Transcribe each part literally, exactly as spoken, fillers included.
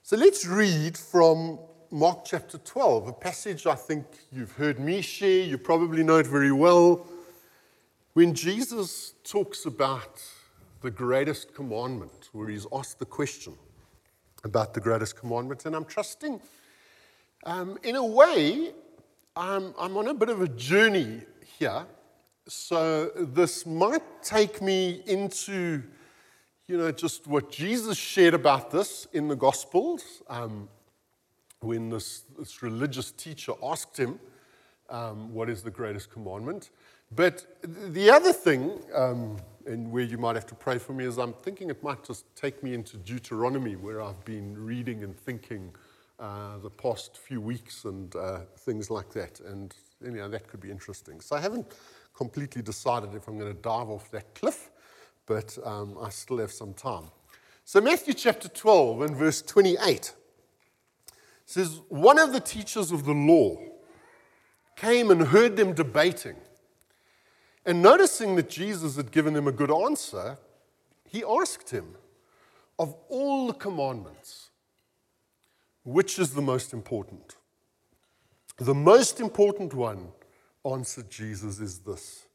So let's read from Mark chapter twelve, a passage I think you've heard me share, you probably know it very well. When Jesus talks about the greatest commandment, where he's asked the question about the greatest commandment, and I'm trusting, um, in a way, I'm, I'm on a bit of a journey here, so this might take me into, you know, just what Jesus shared about this in the Gospels, um, when this, this religious teacher asked him, um, what is the greatest commandment? But the other thing, um, and where you might have to pray for me, is I'm thinking it might just take me into Deuteronomy, where I've been reading and thinking uh, the past few weeks and uh, things like that. And, you know, that could be interesting. So I haven't completely decided if I'm going to dive off that cliff, but um, I still have some time. So Matthew chapter twelve and verse twenty-eight says, one of the teachers of the law came and heard them debating. And noticing that Jesus had given him a good answer, he asked him, of all the commandments, which is the most important? The most important one, answered Jesus, is this: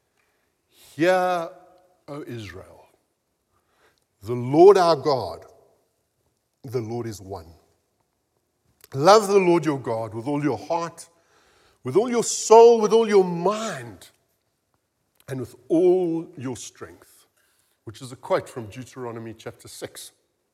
Hear, O Israel, the Lord our God, the Lord is one. Love the Lord your God with all your heart, with all your soul, with all your mind, and with all your strength, which is a quote from Deuteronomy chapter six.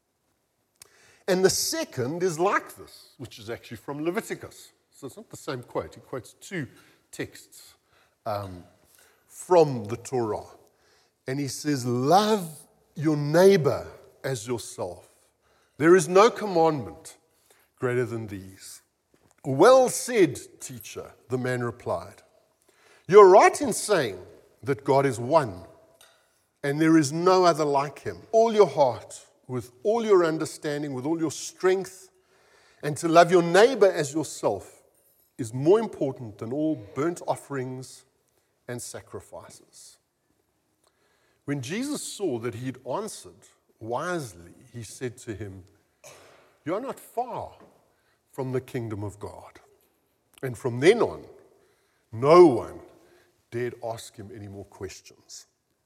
And the second is like this, which is actually from Leviticus. So it's not the same quote. He quotes two texts um, from the Torah. And he says, love your neighbor as yourself. There is no commandment greater than these. Well said, teacher, the man replied. You're right in saying that God is one, and there is no other like him. All your heart, with all your understanding, with all your strength, and to love your neighbor as yourself is more important than all burnt offerings and sacrifices. When Jesus saw that he had answered wisely, he said to him, you are not far from the kingdom of God. And from then on, no one dared ask him any more questions.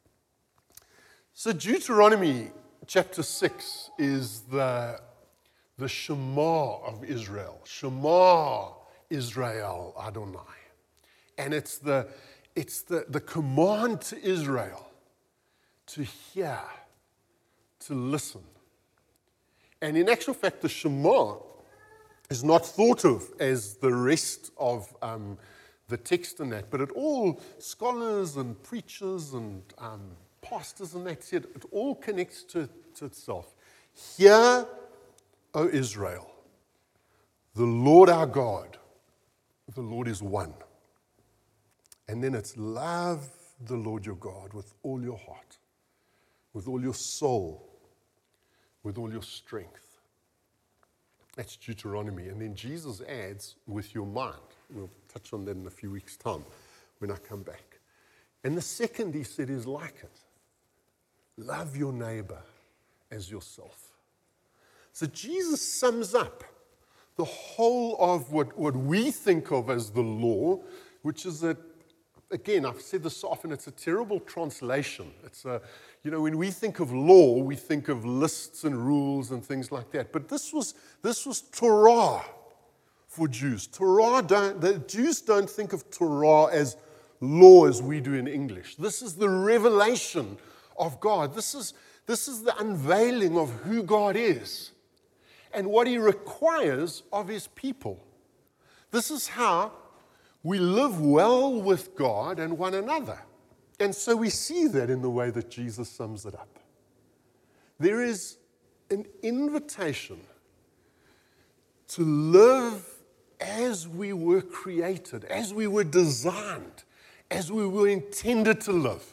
So Deuteronomy chapter six is the, the Shema of Israel. Shema Israel Adonai. And it's the, it's the, the command to Israel to hear, to listen. And in actual fact, the Shema is not thought of as the rest of um, the text and that, but it all, scholars and preachers and um, pastors and that said, it all connects to, to itself. Hear, O Israel, the Lord our God, the Lord is one. And then it's love the Lord your God with all your heart, with all your soul, with all your strength. That's Deuteronomy. And then Jesus adds, with your mind. We'll touch on that in a few weeks' time when I come back. And the second, he said, is like it. Love your neighbor as yourself. So Jesus sums up the whole of what, what we think of as the law, which is that, again, I've said this so often, it's a terrible translation. It's a, you know, when we think of law, we think of lists and rules and things like that. But this was this was Torah for Jews. Torah don't, the Jews don't think of Torah as law as we do in English. This is the revelation of God. This is, this is the unveiling of who God is and what he requires of his people. This is how we live well with God and one another. And so we see that in the way that Jesus sums it up. There is an invitation to live as we were created, as we were designed, as we were intended to live.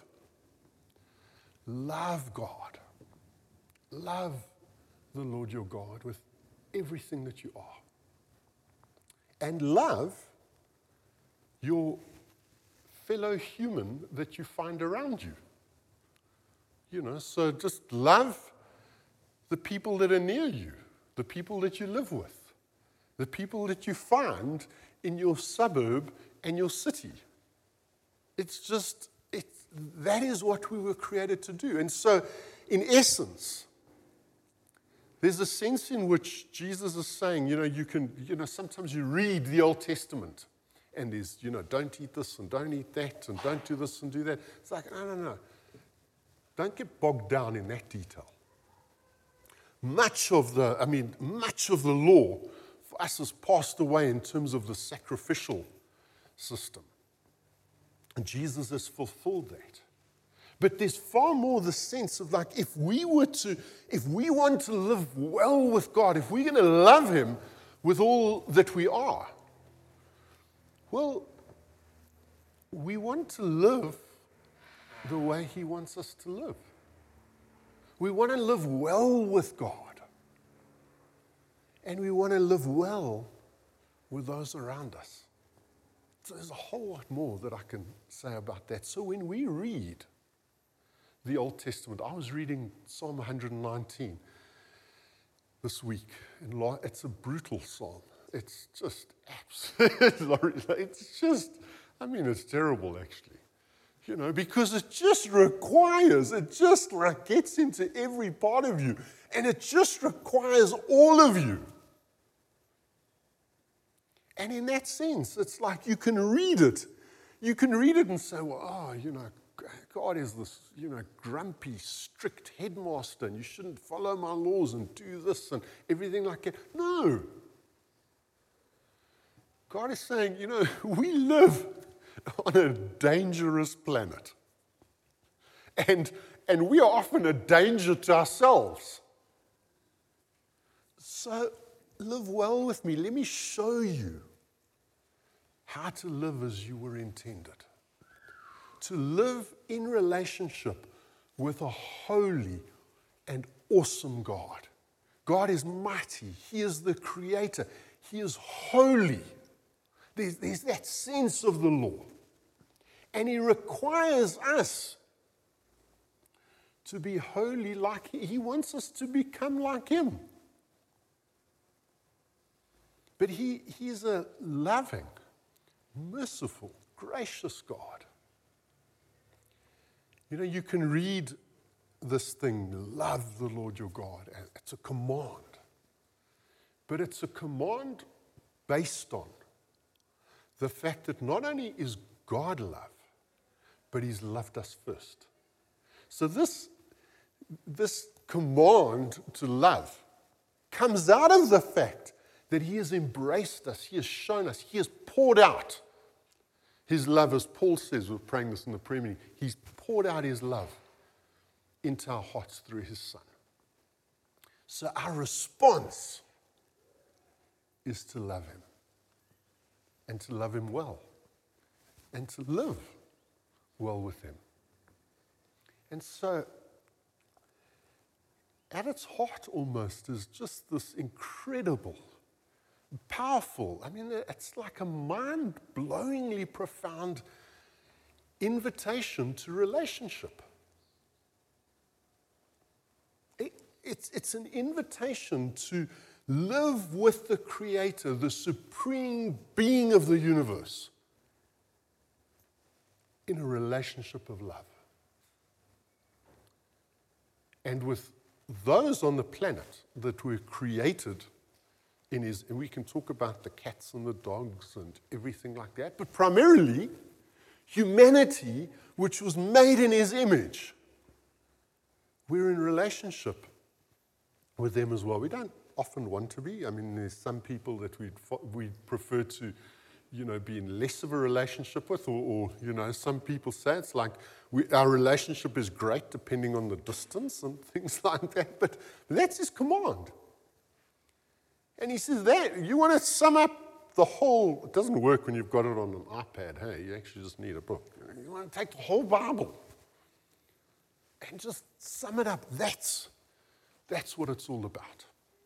Love God. Love the Lord your God with everything that you are. And love your fellow human that you find around you. You know, so just love the people that are near you, the people that you live with, the people that you find in your suburb and your city. It's just, it's, that is what we were created to do. And so, in essence, there's a sense in which Jesus is saying, you know, you can, you know, sometimes you read the Old Testament and there's, you know, don't eat this and don't eat that and don't do this and do that. It's like, no, no, no. Don't get bogged down in that detail. Much of the, I mean, much of the law for us has passed away in terms of the sacrificial system. And Jesus has fulfilled that. But there's far more the sense of like, if we were to, if we want to live well with God, if we're going to love Him with all that we are, well, we want to live the way He wants us to live. We want to live well with God. And we want to live well with those around us. So there's a whole lot more that I can say about that. So when we read the Old Testament, I was reading Psalm one nineteen this week, and it's a brutal psalm. It's just absolutely, it's just, I mean, it's terrible actually. You know, because it just requires, it just like gets into every part of you, and it just requires all of you. And in that sense, it's like you can read it. You can read it and say, well, oh, you know, God is this, you know, grumpy, strict headmaster, and you shouldn't follow my laws and do this and everything like that. No. God is saying, you know, we live on a dangerous planet. And, and we are often a danger to ourselves. So live well with me. Let me show you how to live as you were intended. To live in relationship with a holy and awesome God. God is mighty. He is the creator. He is holy. There's, there's that sense of the law. And He requires us to be holy like He, He wants us to become like Him. But He, He's a loving, merciful, gracious God. You know, you can read this thing, love the Lord your God. It's a command. But it's a command based on the fact that not only is God love, but He's loved us first. So this, this command to love comes out of the fact that He has embraced us, He has shown us, He has poured out His love, as Paul says, we're praying this in the prayer meeting, He's poured out His love into our hearts through His Son. So our response is to love Him, and to love Him well, and to live well with Him. And so, at its heart almost is just this incredible, powerful, I mean, it's like a mind-blowingly profound invitation to relationship. It, it's, it's an invitation to live with the Creator, the supreme being of the universe, in a relationship of love. And with those on the planet that were created in His, and we can talk about the cats and the dogs and everything like that, but primarily humanity, which was made in His image, we're in relationship with them as well. We don't often want to be. I mean, there's some people that we'd we prefer to, you know, be in less of a relationship with, or, or you know, some people say it's like we, our relationship is great depending on the distance and things like that, but that's His command. And He says that, you want to sum up the whole, it doesn't work when you've got it on an iPad, hey, you actually just need a book. You want to take the whole Bible and just sum it up. That's, that's what it's all about.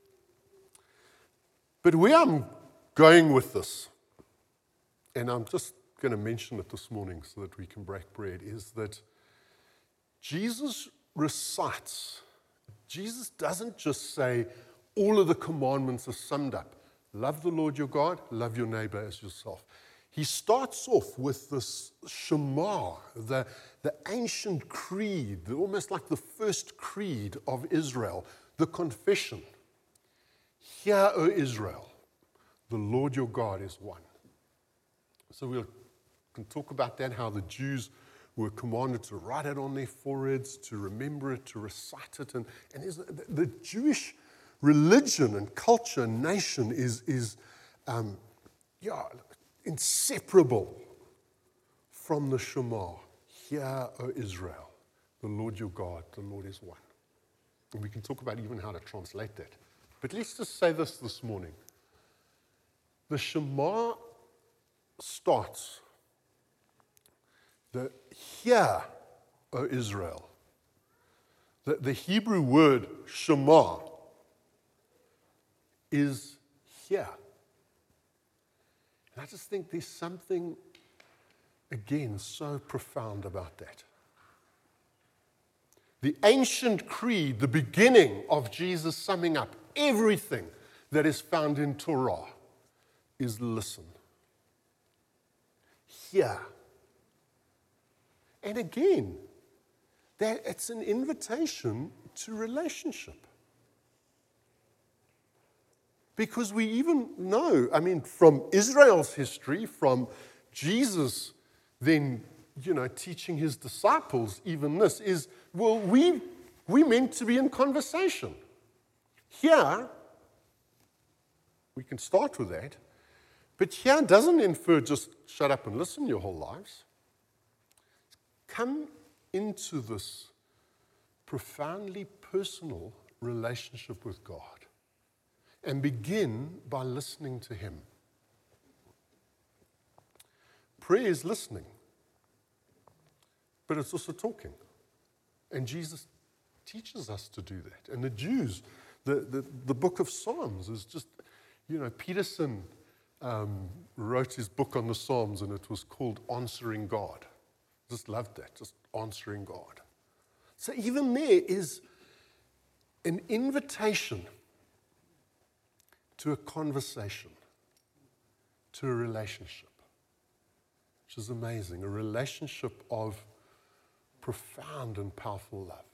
But where I'm going with this, and I'm just going to mention it this morning so that we can break bread, is that Jesus recites, Jesus doesn't just say, all of the commandments are summed up. Love the Lord your God, love your neighbor as yourself. He starts off with this Shema, the, the ancient creed, almost like the first creed of Israel, the confession. Hear, O Israel, the Lord your God is one. So we can talk about that, how the Jews were commanded to write it on their foreheads, to remember it, to recite it. And, and is, the, the Jewish religion and culture and nation is, is um, yeah, inseparable from the Shema. Hear, O Israel, the Lord your God, the Lord is one. And we can talk about even how to translate that. But let's just say this this morning. The Shema starts, the hear, O Israel. The, the Hebrew word Shema is hear. And I just think there's something, again, so profound about that. The ancient creed, the beginning of Jesus summing up everything that is found in Torah, is listen. Hear. And again, that it's an invitation to relationship. Because we even know, I mean, from Israel's history, from Jesus then, you know, teaching his disciples, even this is, well, we, we meant to be in conversation. Here, we can start with that, but here doesn't infer just shut up and listen your whole lives. Come into this profoundly personal relationship with God. And begin by listening to him. Prayer is listening, but it's also talking. And Jesus teaches us to do that. And the Jews, the, the, the book of Psalms is just, you know, Peterson um, wrote his book on the Psalms, and it was called Answering God. Just loved that, just answering God. So even there is an invitation to a conversation, to a relationship, which is amazing, a relationship of profound and powerful love.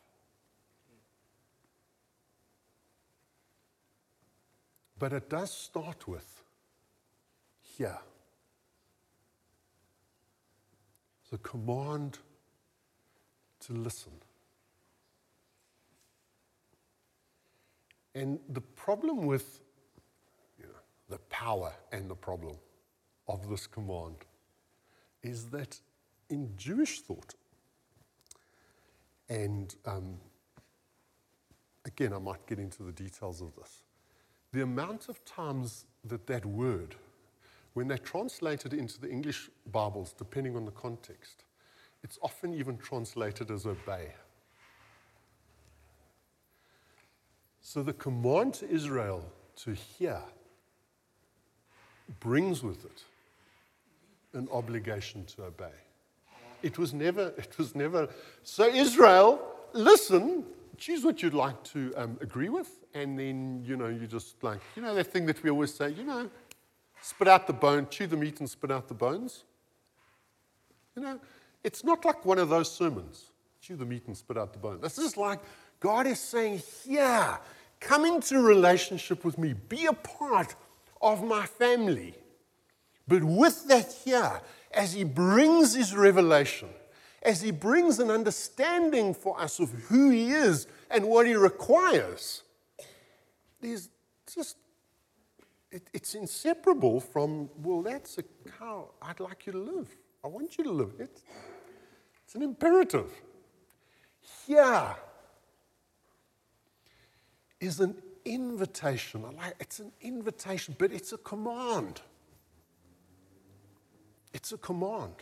But it does start with here. The command to listen. And the problem with the power and the problem of this command is that in Jewish thought, and um, again, I might get into the details of this, the amount of times that that word, when they translate it into the English Bibles, depending on the context, it's often even translated as obey. So the command to Israel to hear brings with it an obligation to obey. It was never, it was never, so Israel, listen, choose what you'd like to um, agree with, and then, you know, you just like, you know, that thing that we always say, you know, spit out the bone, chew the meat and spit out the bones. You know, it's not like one of those sermons, chew the meat and spit out the bones. This is like, God is saying, yeah, come into a relationship with me, be a part of my family. But with that here, as he brings his revelation, as he brings an understanding for us of who he is and what he requires, there's just, it, it's inseparable from, well, that's a how I'd like you to live. I want you to live it. It's an imperative. Here is an invitation. I like, it's an invitation, but it's a command. It's a command.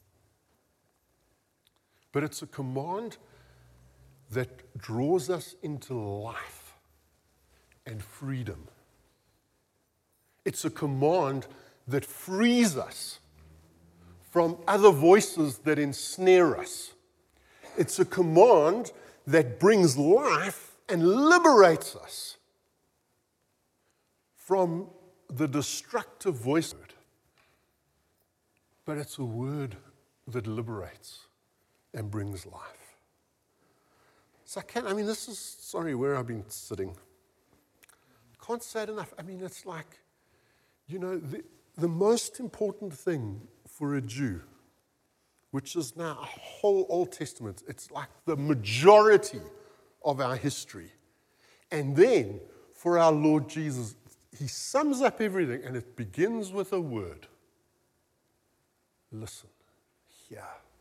But it's a command that draws us into life and freedom. It's a command that frees us from other voices that ensnare us. It's a command that brings life and liberates us from the destructive voice, but it's a word that liberates and brings life. So I can't, I mean, this is, sorry, where I've been sitting. Can't say it enough. I mean, it's like, you know, the, the most important thing for a Jew, which is now a whole Old Testament, it's like the majority of our history. And then for our Lord Jesus, he sums up everything, and it begins with a word. Listen, hear.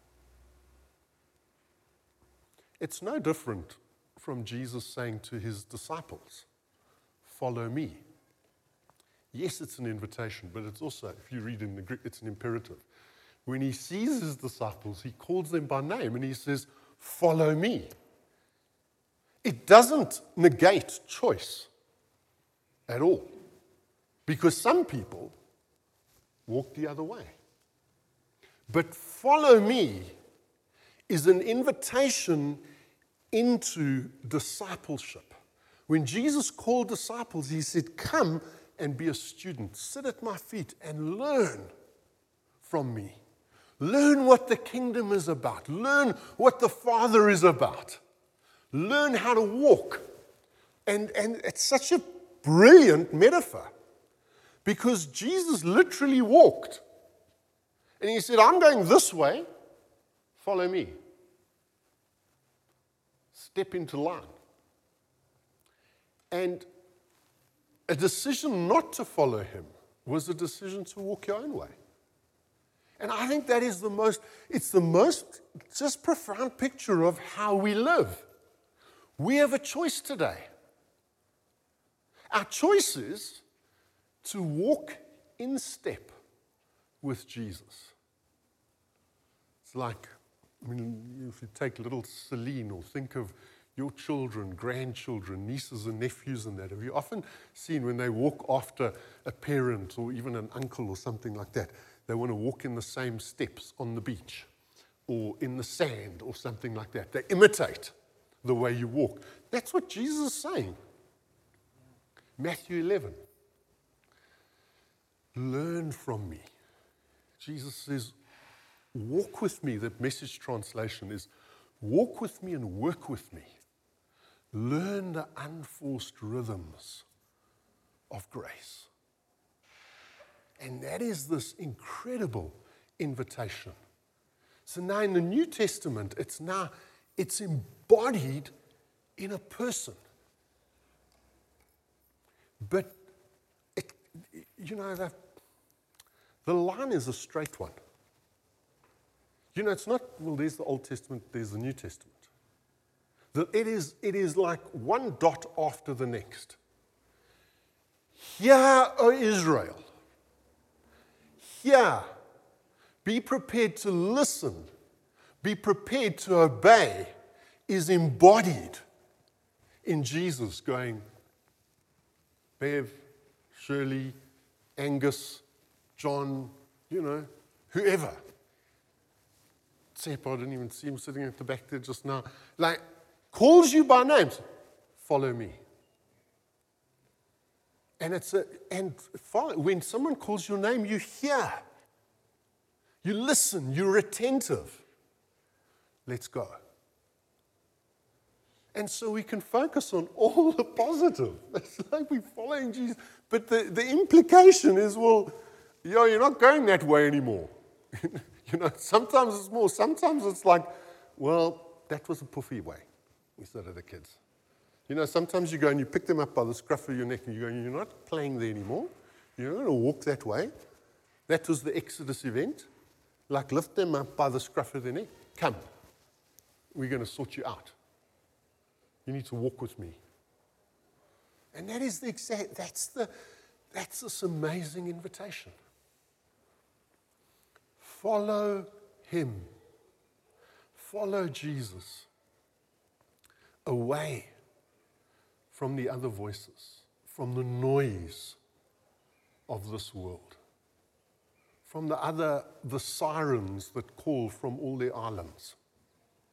It's no different from Jesus saying to his disciples, follow me. Yes, it's an invitation, but it's also, if you read in the Greek, it's an imperative. When he sees his disciples, he calls them by name and he says, follow me. It doesn't negate choice at all, because some people walk the other way. But follow me is an invitation into discipleship. When Jesus called disciples, he said, come and be a student. Sit at my feet and learn from me. Learn what the kingdom is about. Learn what the Father is about. Learn how to walk. And, and it's such a brilliant metaphor, because Jesus literally walked. And he said, I'm going this way, follow me. Step into line. And a decision not to follow him was a decision to walk your own way. And I think that is the most, it's the most just profound picture of how we live. We have a choice today. Our choice is to walk in step with Jesus. It's like, I mean, if you take little Celine, or think of your children, grandchildren, nieces and nephews and that, have you often seen when they walk after a parent or even an uncle or something like that, they want to walk in the same steps on the beach or in the sand or something like that. They imitate the way you walk. That's what Jesus is saying. Matthew eleven. Learn from me. Jesus says, walk with me. The Message translation is, walk with me and work with me. Learn the unforced rhythms of grace. And that is this incredible invitation. So now in the New Testament, it's now, it's embodied in a person. But, it, you know, the, the line is a straight one. You know, it's not, well, there's the Old Testament, there's the New Testament. The, it is, it is like one dot after the next. Hear, O Israel. Hear. Be prepared to listen. Be prepared to obey is embodied in Jesus going, Bev, Shirley, Angus, John, you know, whoever. Sepp, I didn't even see him sitting at the back there just now. Like, calls you by names. Follow me. And it's a, and follow, when someone calls your name, you hear. You listen. You're attentive. Let's go. And so we can focus on all the positive. It's like we're following Jesus. But the, the implication is, well, yo, you're not going that way anymore. You know, sometimes it's more. Sometimes it's like, well, that was a puffy way, we said to the kids. You know, sometimes you go and you pick them up by the scruff of your neck and you go, you're not playing there anymore. You're not going to walk that way. That was the Exodus event. Like, lift them up by the scruff of their neck. Come. We're going to sort you out. You need to walk with me. And that is the exact, that's the, that's this amazing invitation. Follow him. Follow Jesus. Away from the other voices, from the noise of this world, from the other, the sirens that call from all the islands,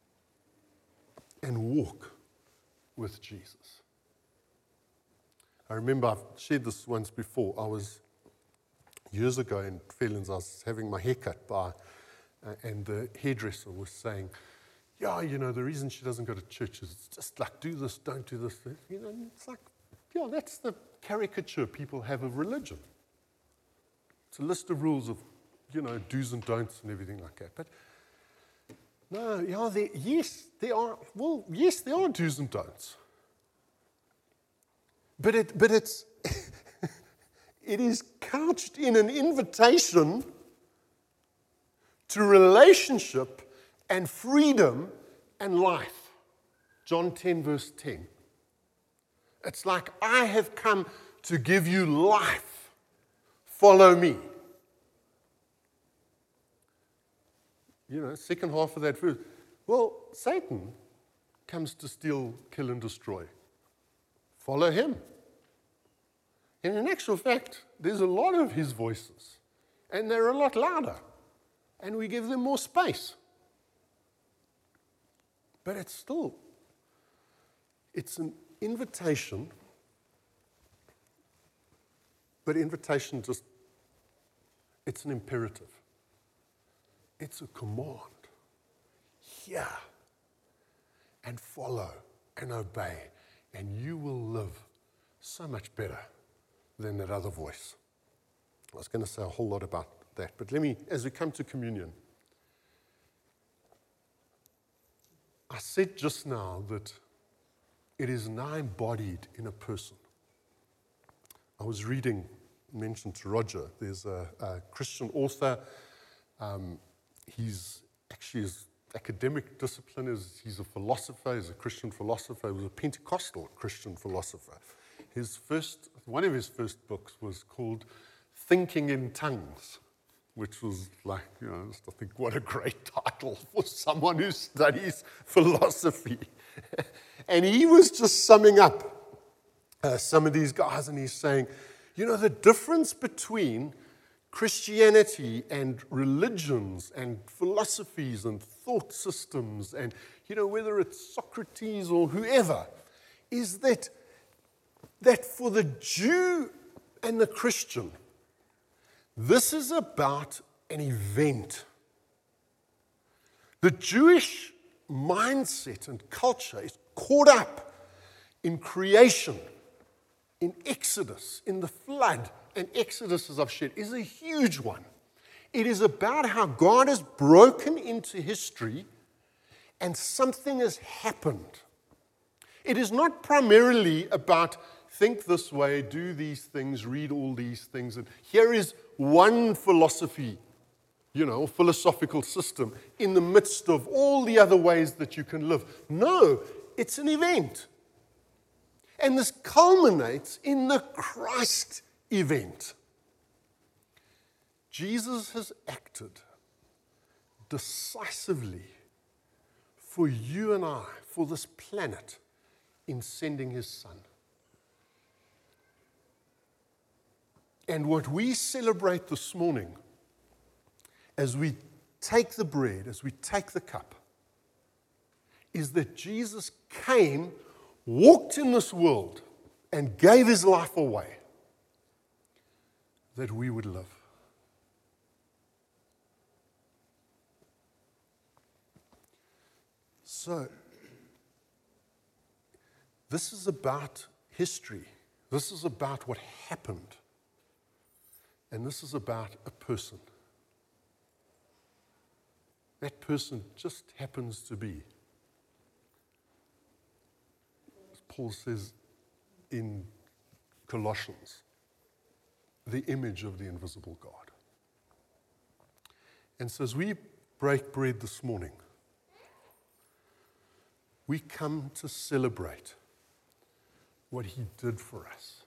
and walk with Jesus. I remember I've shared this once before. I was, years ago in Fairlands, I was having my hair cut by, uh, and the hairdresser was saying, yeah, you know, the reason she doesn't go to church is it's just like, do this, don't do this. You know, and it's like, yeah, that's the caricature people have of religion. It's a list of rules of, you know, do's and don'ts and everything like that. But no, yeah, there, yes, there are, well, yes, there are do's and don'ts. But it, but it's, it is couched in an invitation to relationship and freedom and life. John ten, verse ten. It's like, I have come to give you life. Follow me. You know, second half of that verse. Well, Satan comes to steal, kill, and destroy. Follow him. And in actual fact, there's a lot of his voices, and they're a lot louder, and we give them more space. But it's still, it's an invitation, but invitation just, it's an imperative. It's a command. Hear and follow and obey, and you will live so much better than that other voice. I was going to say a whole lot about that, but let me, as we come to communion, I said just now that it is now embodied in a person. I was reading, mentioned to Roger, there's a, a Christian author. Um, he's actually, his academic discipline is, he's a philosopher, he's a Christian philosopher, he was a Pentecostal Christian philosopher. His first, one of his first books was called Thinking in Tongues, which was like, you know, I think what a great title for someone who studies philosophy. And he was just summing up uh, some of these guys, and he's saying, you know, the difference between Christianity and religions and philosophies and thought systems and, you know, whether it's Socrates or whoever, is that, that for the Jew and the Christian, this is about an event. The Jewish mindset and culture is caught up in creation, in Exodus, in the flood. And Exodus, as I've shared, is a huge one. It is about how God has broken into history and something has happened. It is not primarily about think this way, do these things, read all these things, and here is one philosophy, you know, philosophical system in the midst of all the other ways that you can live. No, it's an event. And this culminates in the Christ event. Jesus has acted decisively for you and I, for this planet, in sending his Son. And what we celebrate this morning, as we take the bread, as we take the cup, is that Jesus came, walked in this world, and gave his life away, that we would live. So, this is about history. This is about what happened. And this is about a person. That person just happens to be, as Paul says in Colossians, the image of the invisible God. And so as we break bread this morning, we come to celebrate what he did for us.